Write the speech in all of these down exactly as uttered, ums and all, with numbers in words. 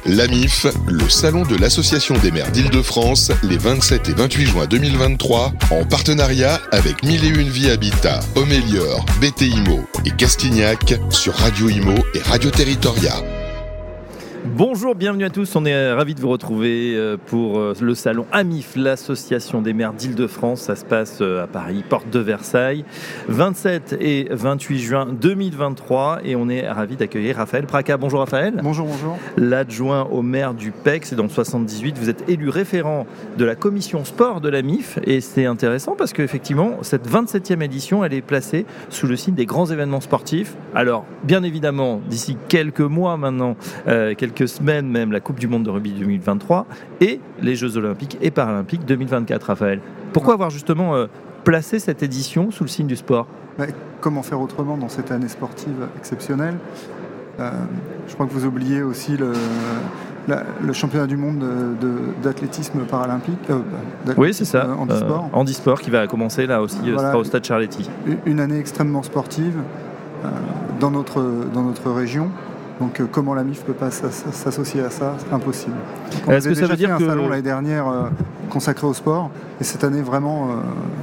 L'A M I F, le salon de l'Association des maires d'Île-de-France, les vingt-sept et vingt-huit juin deux mille vingt-trois, en partenariat avec Mille et Une Vie Habitat, Homélior, B T Imo et Castignac sur Radio Imo et Radio Territoria. Bonjour, bienvenue à tous, on est ravis de vous retrouver pour le salon A M I F, l'Association des maires d'Île-de-France. Ça se passe à Paris, porte de Versailles, vingt-sept et vingt-huit juin deux mille vingt-trois, et on est ravis d'accueillir Raphaël Praca. Bonjour Raphaël. Bonjour, bonjour. L'adjoint au maire du P E C, c'est dans le soixante-dix-huit. Vous êtes élu référent de la commission sport de l'A M I F, et c'est intéressant parce qu'effectivement, cette vingt-septième édition, elle est placée sous le signe des grands événements sportifs. Alors, bien évidemment, d'ici quelques mois maintenant, euh, quelques semaines même, la Coupe du Monde de rugby deux mille vingt-trois et les Jeux Olympiques et Paralympiques deux mille vingt-quatre, Raphaël. Pourquoi avoir justement euh, placé cette édition sous le signe du sport ? bah, Comment faire autrement dans cette année sportive exceptionnelle ? euh, Je crois que vous oubliez aussi le, la, le championnat du monde de, de, d'athlétisme paralympique. Euh, oui, c'est ça. Euh, handisport. Euh, handisport qui va commencer là aussi, voilà, sera au Stade Charletti. Une année extrêmement sportive euh, dans, notre, dans notre région. Donc euh, comment l'A M I F ne peut pas s'associer à ça ? C'est impossible. On Est-ce que ça veut dire fait que... un salon l'année dernière euh, consacré au sport, et cette année vraiment, euh,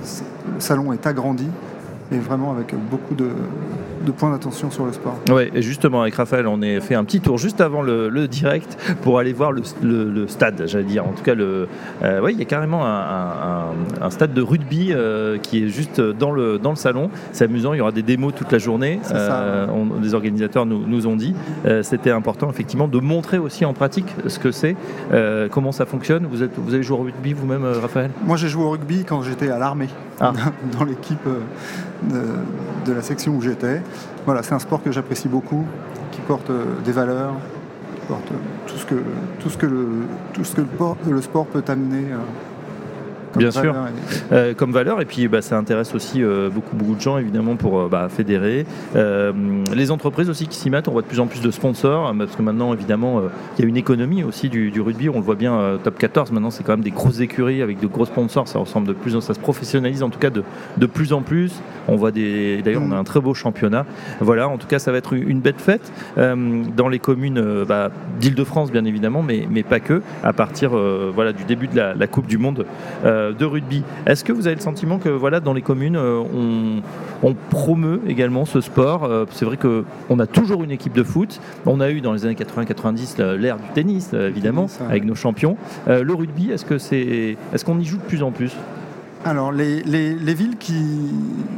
le salon est agrandi, et vraiment avec beaucoup de, de points d'attention sur le sport. Oui, et justement avec Raphaël, on a fait un petit tour juste avant le, le direct pour aller voir le, le, le stade, j'allais dire. En tout cas, le, euh, ouais, il y a carrément un, un, un stade de rugby euh, qui est juste dans le, dans le salon. C'est amusant, il y aura des démos toute la journée. Euh, on, les organisateurs nous, nous ont dit. Euh, c'était important effectivement de montrer aussi en pratique ce que c'est, euh, comment ça fonctionne. Vous, êtes, vous avez joué au rugby vous-même, Raphaël ? Moi, j'ai joué au rugby quand j'étais à l'armée, ah. dans l'équipe de, de la section où j'étais. Voilà, c'est un sport que j'apprécie beaucoup, qui porte euh, des valeurs, qui porte euh, tout ce que, tout ce que, le, tout ce que le, port, le sport peut amener. Euh, Bien sûr, et... euh, comme valeur, et puis bah, ça intéresse aussi euh, beaucoup, beaucoup de gens évidemment pour euh, bah, fédérer. Euh, les entreprises aussi qui s'y mettent, on voit de plus en plus de sponsors, parce que maintenant évidemment euh, il y a une économie aussi du, du rugby, on le voit bien, euh, top quatorze maintenant c'est quand même des grosses écuries avec de gros sponsors, ça ressemble de plus en ça se professionnalise en tout cas de, de plus en plus. On voit des, d'ailleurs on a un très beau championnat. Voilà, en tout cas ça va être une belle fête euh, dans les communes euh, bah, d'Île-de-France bien évidemment, mais, mais pas que, à partir euh, voilà, du début de la, la Coupe du Monde euh, de rugby. Est-ce que vous avez le sentiment que voilà, dans les communes, euh, on, on promeut également ce sport ? euh, C'est vrai qu'on a toujours une équipe de foot. On a eu dans les années quatre-vingts quatre-vingt-dix l'ère du tennis, évidemment, tennis, ouais. avec nos champions. Euh, le rugby, est-ce, que c'est, est-ce qu'on y joue de plus en plus ? Alors, les, les, les villes qui,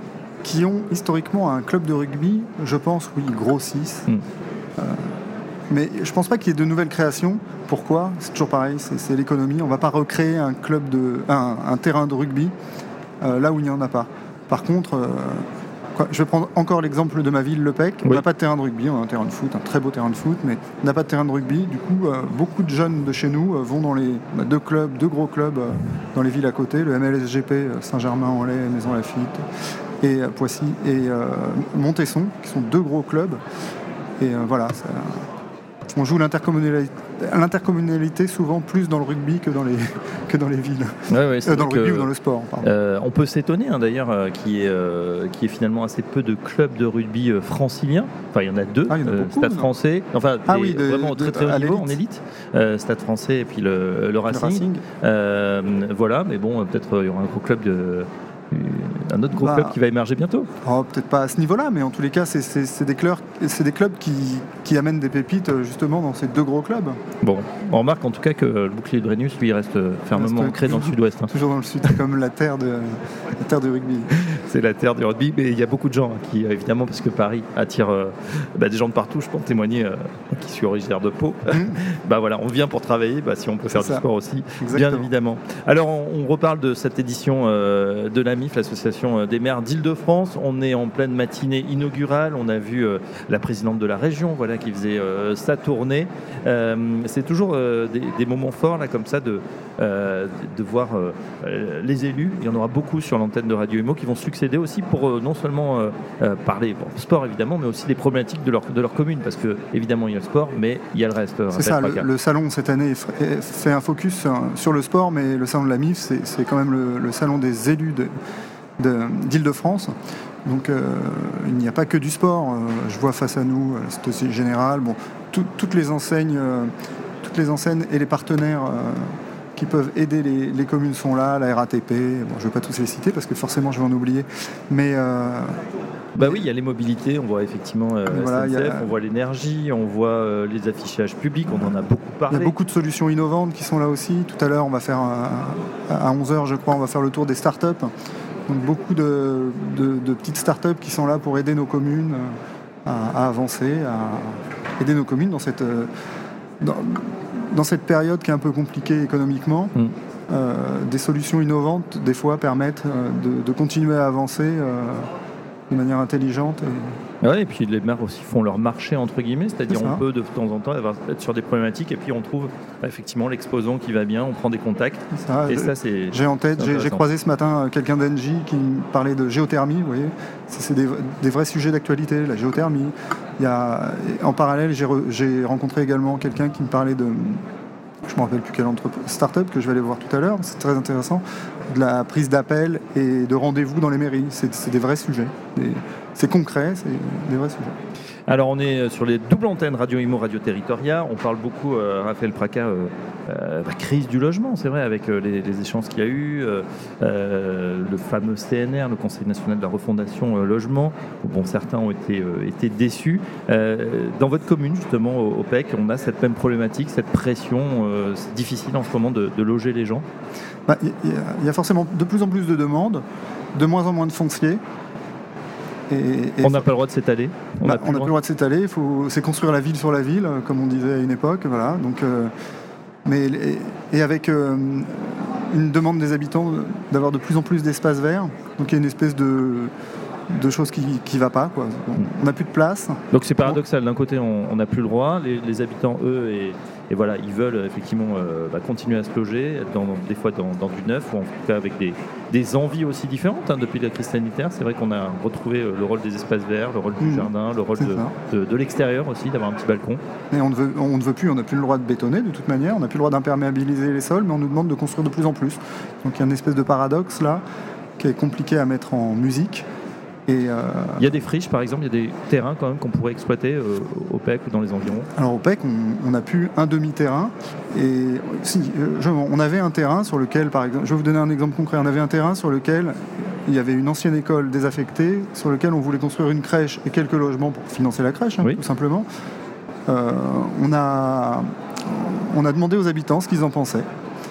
qui ont historiquement un club de rugby, je pense, oui, grossissent. Mm. Euh, Mais je ne pense pas qu'il y ait de nouvelles créations. Pourquoi ? C'est toujours pareil, c'est, c'est l'économie. On ne va pas recréer un, club de, un, un terrain de rugby euh, là où il n'y en a pas. Par contre, euh, quoi, je vais prendre encore l'exemple de ma ville, le P E C. On n'a oui. pas de terrain de rugby, on a un terrain de foot, un très beau terrain de foot, mais on n'a pas de terrain de rugby. Du coup, euh, beaucoup de jeunes de chez nous euh, vont dans les bah, deux clubs, deux gros clubs euh, dans les villes à côté, le M L S G P, euh, Saint-Germain-en-Laye, Maison-Lafitte et euh, Poissy et euh, Montesson, qui sont deux gros clubs. Et euh, voilà, ça... On joue l'intercommunalité, l'intercommunalité souvent plus dans le rugby que dans les, que dans les villes. Ouais, ouais, euh, dans le rugby que, ou dans le sport. Euh, on peut s'étonner hein, d'ailleurs euh, qu'il y ait euh, ait finalement assez peu de clubs de rugby euh, franciliens. Enfin, il y en a deux. Ah, il y en a euh, beaucoup, Stade non français, enfin ah, des, oui, de, vraiment au très très haut niveau en élite. Euh, Stade français et puis le, le Racing. Le Racing. Euh, voilà, mais bon, peut-être il y aura un gros club de... un autre gros bah, club qui va émerger bientôt. Oh, peut-être pas à ce niveau-là, mais en tous les cas, c'est, c'est, c'est, des, clubs, c'est des clubs qui, qui amènent des pépites justement dans ces deux gros clubs. Bon, on remarque en tout cas que le bouclier de Brennus, lui, reste fermement ancré dans le sud-ouest. Hein. Toujours dans le sud, c'est comme la terre, de, la terre du rugby. C'est la terre du rugby, mais il y a beaucoup de gens hein, qui, évidemment, parce que Paris attire euh, bah, des gens de partout, je peux en témoigner, euh, qui suis originaire de Pau. Mmh. bah voilà, on vient pour travailler, bah, si on peut faire c'est du ça. Sport aussi, Exactement. Bien évidemment. Alors, on, on reparle de cette édition euh, de l'A M I F, l'association des maires d'Île-de-France. On est en pleine matinée inaugurale. On a vu euh, la présidente de la région, voilà, qui faisait euh, sa tournée. Euh, c'est toujours euh, des, des moments forts là, comme ça, de, euh, de voir euh, les élus. Il y en aura beaucoup sur l'antenne de Radio Imo qui vont succéder aussi pour euh, non seulement euh, euh, parler bon, sport évidemment, mais aussi des problématiques de leur de leur commune, parce que évidemment il y a le sport, mais il y a le reste. C'est ça. Le, le salon cette année fait un focus sur le sport, mais le salon de l'A M I F, c'est, c'est quand même le, le salon des élus de De, d'Île-de-France. Donc euh, il n'y a pas que du sport. Euh, je vois face à nous, euh, c'est aussi général. Bon, tout, toutes les enseignes, euh, toutes les enseignes et les partenaires euh, qui peuvent aider les, les communes sont là, la R A T P, bon, je ne vais pas tous les citer parce que forcément je vais en oublier, mais... Euh, Bah oui, il y a les mobilités, on voit effectivement euh, voilà, S N C F, a... on voit l'énergie, on voit euh, les affichages publics, on en a beaucoup parlé. Il y a beaucoup de solutions innovantes qui sont là aussi. Tout à l'heure, on va faire, un, à onze heures je crois, on va faire le tour des startups. Donc beaucoup de, de, de petites startups qui sont là pour aider nos communes à, à avancer, à aider nos communes dans cette, dans, dans cette période qui est un peu compliquée économiquement. Mm. Euh, des solutions innovantes, des fois, permettent de, de continuer à avancer euh, de manière intelligente. Et... Ouais, et puis les maires aussi font leur marché, entre guillemets, c'est-à-dire on peut de temps en temps être sur des problématiques et puis on trouve bah, effectivement l'exposant qui va bien, on prend des contacts. Ça, et ça, c'est, j'ai en tête, j'ai, j'ai croisé ce matin quelqu'un d'Engie qui me parlait de géothermie, vous voyez, c'est, c'est des, des vrais sujets d'actualité, la géothermie. Il y a, en parallèle, j'ai, re, j'ai rencontré également quelqu'un qui me parlait de... je ne me rappelle plus quelle entreprise, start-up que je vais aller voir tout à l'heure, c'est très intéressant, de la prise d'appel et de rendez-vous dans les mairies. C'est, c'est des vrais sujets. Des, c'est concret, c'est des vrais sujets. Alors on est sur les doubles antennes Radio Imo, Radio Territoria. On parle beaucoup, euh, Raphaël Praca, euh, euh, la crise du logement, c'est vrai, avec euh, les, les échanges qu'il y a eu, euh, euh, le fameux C N R, le Conseil national de la refondation euh, logement. Bon, certains ont été, euh, été déçus. Euh, dans votre commune, justement, au, au P E C, on a cette même problématique, cette pression. Euh, c'est difficile en ce moment de, de loger les gens. Bah, y, y, y a forcément de plus en plus de demandes, de moins en moins de foncier. Et, et on n'a pas le droit de s'étaler. On n'a bah, plus, plus le droit de s'étaler. Il faut, c'est construire la ville sur la ville, comme on disait à une époque. Voilà. Donc, euh, mais et, et avec euh, une demande des habitants d'avoir de plus en plus d'espaces verts. Donc il y a une espèce de de choses qui ne va pas, quoi. On n'a plus de place. Donc c'est paradoxal. D'un côté, on n'a plus le droit. Les, les habitants, eux, et, et voilà, ils veulent effectivement euh, bah, continuer à se loger, dans, des fois dans, dans du neuf, ou en tout cas avec des, des envies aussi différentes. Hein, depuis la crise sanitaire, c'est vrai qu'on a retrouvé le rôle des espaces verts, le rôle du mmh, jardin, le rôle de, de, de l'extérieur aussi, d'avoir un petit balcon. Et on ne veut, on ne veut plus, on n'a plus le droit de bétonner de toute manière, on n'a plus le droit d'imperméabiliser les sols, mais on nous demande de construire de plus en plus. Donc il y a une espèce de paradoxe là, qui est compliqué à mettre en musique. Et euh... Il y a des friches, par exemple, il y a des terrains quand même qu'on pourrait exploiter euh, au P E C ou dans les environs. Alors au P E C, on, on a pu un demi-terrain. Et si, je, on avait un terrain sur lequel, par exemple, je vais vous donner un exemple concret. On avait un terrain sur lequel il y avait une ancienne école désaffectée, sur lequel on voulait construire une crèche et quelques logements pour financer la crèche, hein, oui. tout simplement. Euh, on a, on a demandé aux habitants ce qu'ils en pensaient.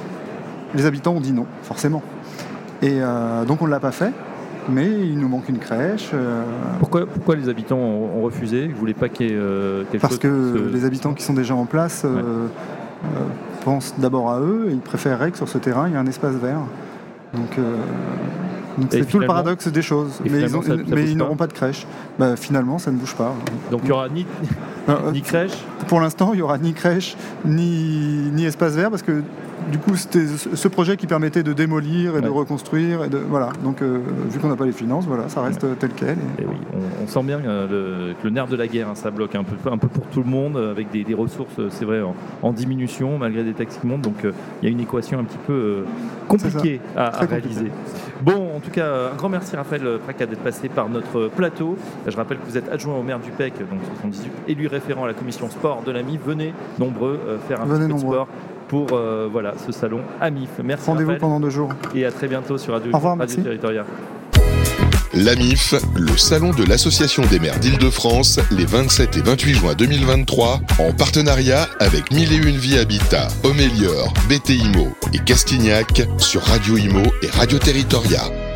Les habitants ont dit non, forcément. Et euh, donc on ne l'a pas fait. Mais il nous manque une crèche. Euh... Pourquoi, pourquoi les habitants ont, ont refusé ? Ils ne voulaient pas qu'il y ait euh, quelque Parce chose que se... les habitants qui sont déjà en place euh, ouais. euh, pensent d'abord à eux et ils préféreraient que sur ce terrain, il y ait un espace vert. Donc, euh, donc c'est tout le paradoxe des choses. Mais ils, ont, ça, ça mais ils n'auront pas de crèche. Bah, finalement, ça ne bouge pas. Donc il n'y aura ni, ni crèche ? Pour l'instant, il n'y aura ni crèche, ni, ni espace vert, parce que du coup, c'était ce projet qui permettait de démolir et ouais. de reconstruire. Et de, voilà. Donc, euh, vu qu'on n'a pas les finances, voilà, ça reste ouais. tel quel. Et... Et oui, on, on sent bien euh, le, que le nerf de la guerre, hein, ça bloque un peu, un peu pour tout le monde, avec des, des ressources, c'est vrai, en, en diminution, malgré des taxes qui montent. Donc, il euh, y a une équation un petit peu euh, compliquée à, à réaliser. Compliqué. Bon, en tout cas, un grand merci Raphaël Praca d'être passé par notre plateau. Je rappelle que vous êtes adjoint au maire du P E C, donc soixante-dix-huit, élu référent à la commission sport de l'A M I F. Venez nombreux euh, faire un Venez petit peu nombreux. de sport pour euh, voilà, ce salon A M I F. Merci Rendez-vous Raphaël. pendant deux jours. Et à très bientôt sur Radio, Au revoir, Radio Territoria. L'A M I F, le salon de l'Association des maires d'Île-de-France, les vingt-sept et vingt-huit juin deux mille vingt-trois, en partenariat avec mille et une Vie Habitat, Homélior, B T Imo et Castignac sur Radio Imo et Radio Territoria.